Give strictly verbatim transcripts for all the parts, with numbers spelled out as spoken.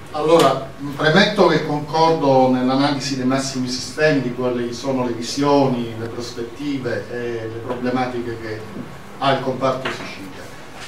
Allora, premetto che concordo nell'analisi dei massimi sistemi di quali sono le visioni, le prospettive e le problematiche che ha il comparto Sicilia.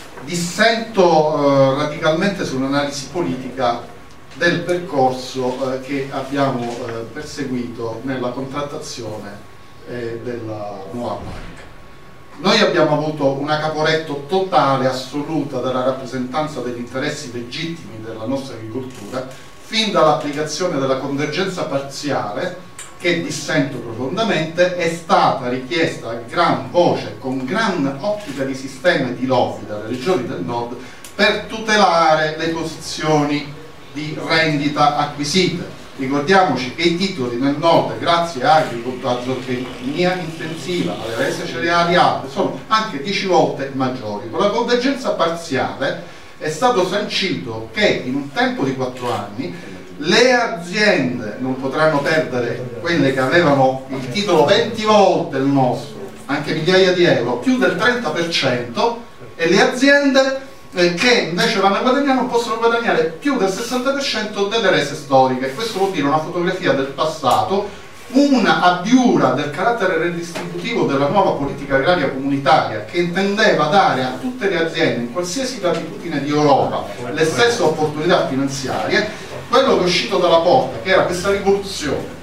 Dissento eh, radicalmente sull'analisi politica del percorso eh, che abbiamo eh, perseguito nella contrattazione eh, della nuova P A C. Noi abbiamo avuto una Caporetto totale, assoluta della rappresentanza degli interessi legittimi della nostra agricoltura, fin dall'applicazione della convergenza parziale, che dissento profondamente, è stata richiesta a gran voce, con gran ottica di sistema e di lobby dalle regioni del nord, per tutelare le posizioni di rendita acquisite. Ricordiamoci che i titoli nel nord, grazie a agricoltura, a zootecnia intensiva, alle rese cereali alte, sono anche dieci volte maggiori. Con la convergenza parziale è stato sancito che in un tempo di quattro anni le aziende non potranno perdere, quelle che avevano il titolo venti volte il nostro, anche migliaia di euro, più del trenta per cento, e le aziende Eh, che invece vanno a guadagnare non possono guadagnare più del sessanta per cento delle rese storiche. Questo vuol dire una fotografia del passato, una abbiura del carattere redistributivo della nuova politica agraria comunitaria, che intendeva dare a tutte le aziende in qualsiasi latitudine di Europa le stesse opportunità finanziarie. Quello che è uscito dalla porta, che era questa rivoluzione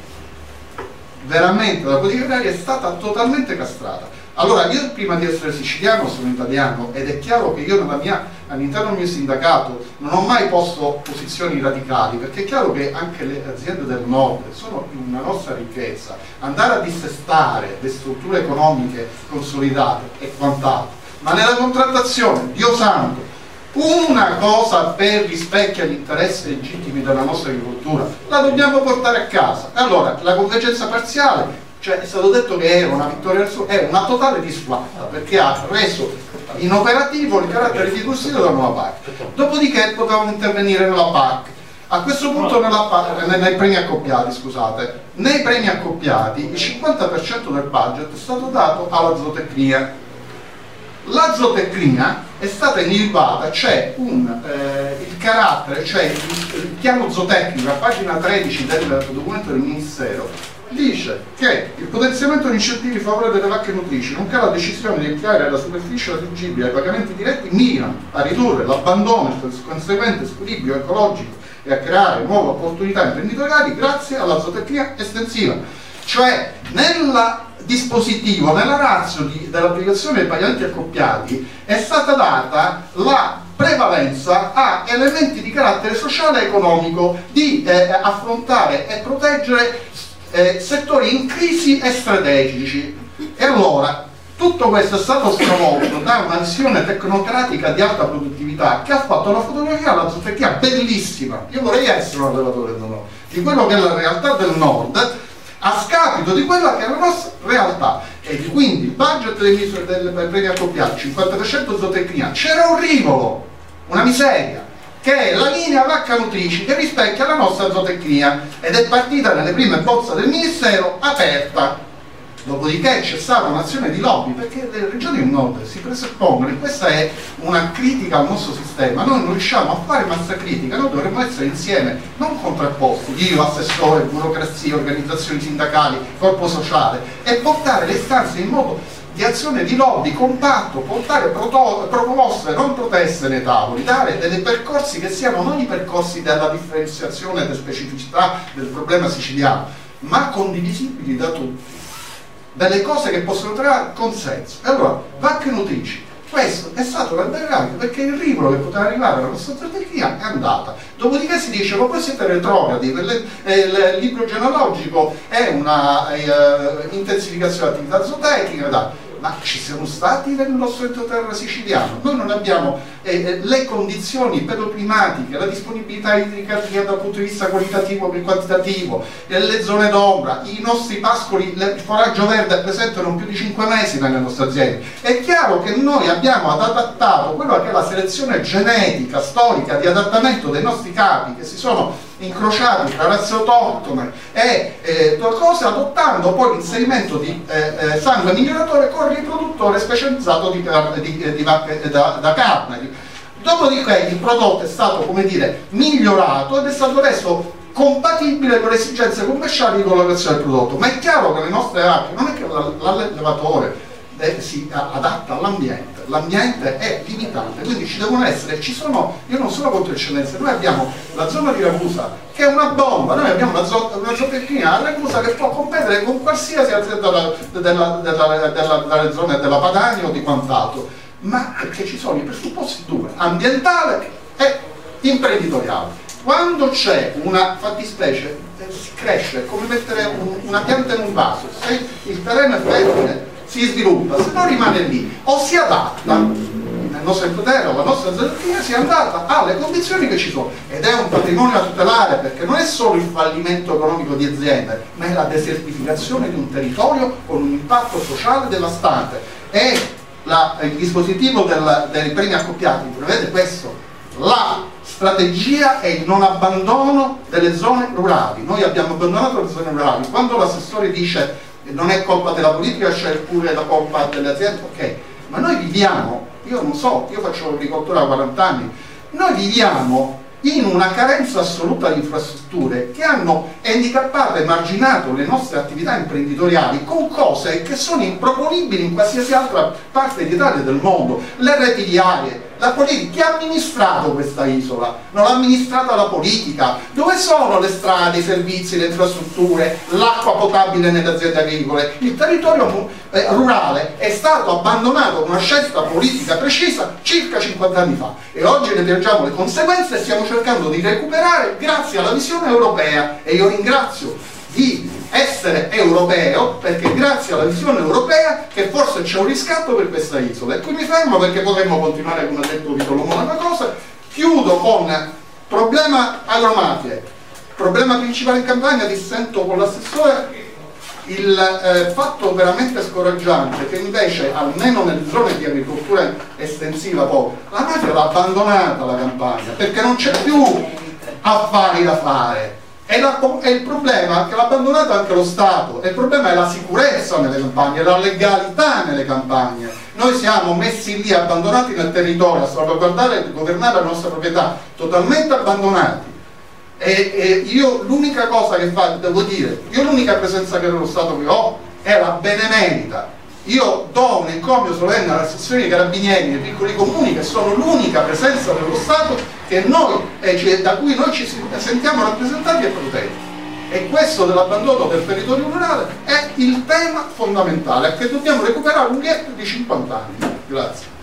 veramente della politica agraria, è stata totalmente castrata. Allora, io prima di essere siciliano sono italiano, ed è chiaro che io all'interno del mio sindacato non ho mai posto posizioni radicali, perché è chiaro che anche le aziende del nord sono una nostra ricchezza. Andare a dissestare le strutture economiche consolidate e quant'altro, ma nella contrattazione, Dio santo, una cosa per rispecchia gli interessi legittimi della nostra agricoltura la dobbiamo portare a casa. Allora, la convergenza parziale, cioè è stato detto che era una vittoria, è una totale disfatta, perché ha reso inoperativo il carattere fiduciario della nuova P A C. Dopodiché potevamo intervenire nella P A C. A questo punto nella, nei premi accoppiati, scusate, nei premi accoppiati il cinquanta per cento del budget è stato dato alla zootecnia. La zootecnia è stata individuata, c'è un eh, il carattere, cioè il, il piano zootecnico, a pagina tredici del documento del Ministero, dice che il potenziamento di incentivi favorevoli delle vacche nutrici, nonché la decisione di ampliare la superficie esigibile ai pagamenti diretti, mirano a ridurre l'abbandono e il conseguente squilibrio ecologico e a creare nuove opportunità imprenditoriali grazie alla zootecnia estensiva. Cioè, nel dispositivo, nella ratio dell'applicazione dei pagamenti accoppiati è stata data la prevalenza a elementi di carattere sociale e economico, di eh, affrontare e proteggere Eh, settori in crisi e strategici. E allora tutto questo è stato stravolto da una visione tecnocratica di alta produttività che ha fatto una fotografia alla zootecnia bellissima. Io vorrei essere un allevatore del nord, di quello che è la realtà del nord, a scapito di quella che è la nostra realtà. E quindi il budget dei misure del premi accoppiati, cinquanta per cento zootecnia, c'era un rivolo, una miseria, che è la linea vacca nutrici, che rispecchia la nostra zootecnia, ed è partita nelle prime bozze del Ministero aperta. Dopodiché c'è stata un'azione di lobby, perché le regioni del nord si presuppongono, e questa è una critica al nostro sistema. Noi non riusciamo a fare massa critica, noi dovremmo essere insieme, non contrapposti, io, assessore, burocrazia, organizzazioni sindacali, corpo sociale, e portare le istanze in modo di azione di lobby compatto, portare proposte, non proteste nei tavoli, dare dei percorsi che siano non i percorsi della differenziazione e della specificità del problema siciliano, ma condivisibili da tutti, delle cose che possono trovare consenso. E allora, vacche nutrici, questo è stato l'albergato, perché il rivolo che poteva arrivare alla nostra zootecnia è andata. Dopodiché si dice, ma voi siete retrogradi, eh, il libro genealogico è una eh, intensificazione dell'attività zootecnica, da. Ma ci siamo stati nel nostro entroterra siciliano. Noi non abbiamo eh, le condizioni pedoclimatiche, la disponibilità idrica dal punto di vista qualitativo e quantitativo, eh, le zone d'ombra, i nostri pascoli, il foraggio verde presentano più di cinque mesi nelle nostre aziende. È chiaro che noi abbiamo adattato quella che è la selezione genetica, storica, di adattamento dei nostri capi, che si sono incrociati tra razze autoctone e eh, cose, adottando poi l'inserimento di eh, eh, sangue miglioratore con riproduttore specializzato di, di, di vacche da, da carne. Dopodiché il prodotto è stato, come dire, migliorato ed è stato reso compatibile con le esigenze commerciali di collocazione del prodotto. Ma è chiaro che le nostre acque non è che l'allevatore eh, si adatta all'ambiente, l'ambiente è limitante, quindi ci devono essere, ci sono, io non sono contro eccellenze, noi abbiamo la zona di Ragusa che è una bomba, noi abbiamo una, zo una zootecnia a Ragusa che può competere con qualsiasi azienda della, della, della, della, della zona della Padania o di quant'altro, ma perché ci sono i presupposti due, ambientale e imprenditoriale. Quando c'è una fattispecie eh, si cresce, è come mettere un, una pianta in un vaso, se il terreno è fertile si sviluppa, se no rimane lì, o si adatta, nel nostro potere, la nostra zootecnia si è andata alle condizioni che ci sono, ed è un patrimonio da tutelare, perché non è solo il fallimento economico di aziende, ma è la desertificazione di un territorio con un impatto sociale devastante. E la, il dispositivo del, dei premi accoppiati prevede questo, la strategia è il non abbandono delle zone rurali. Noi abbiamo abbandonato le zone rurali. Quando l'assessore dice non è colpa della politica, c'è pure la colpa delle aziende, ok, ma noi viviamo, io non so, io faccio agricoltura da quaranta anni, noi viviamo in una carenza assoluta di infrastrutture che hanno handicappato e marginato le nostre attività imprenditoriali con cose che sono improponibili in qualsiasi altra parte d'Italia e del mondo. Le reti viarie, la politica, chi ha amministrato questa isola? Non l'ha amministrata la politica. Dove sono le strade, i servizi, le infrastrutture, l'acqua potabile nelle aziende agricole? Il territorio eh, rurale è stato abbandonato con una scelta politica precisa circa cinquanta anni fa e oggi ne piangiamo le conseguenze e stiamo cercando di recuperare grazie alla visione europea, e io ringrazio di essere europeo perché grazie alla visione europea che forse c'è un riscatto per questa isola. E qui mi fermo perché potremmo continuare, come ha detto Vito Lomona, una cosa. Chiudo con problema agromafie, problema principale in Campania, dissento con l'assessore. Il eh, fatto veramente scoraggiante che invece almeno nelle zone di agricoltura estensiva poi la mafia l'ha abbandonata la Campania perché non c'è più affari da fare. E, la, e il problema è che l'ha abbandonata anche lo Stato, e il problema è la sicurezza nelle campagne, la legalità nelle campagne. Noi siamo messi lì abbandonati nel territorio a salvaguardare e governare la nostra proprietà, totalmente abbandonati. E, e io l'unica cosa che fa, devo dire, io l'unica presenza che dello Stato che ho è la benemerita. Io do un encomio solenne all'assessore dei carabinieri nei piccoli comuni, che sono l'unica presenza dello Stato che noi, eh, cioè, da cui noi ci sentiamo rappresentati e protetti. E questo dell'abbandono del territorio rurale è il tema fondamentale che dobbiamo recuperare un gap di cinquanta anni. Grazie.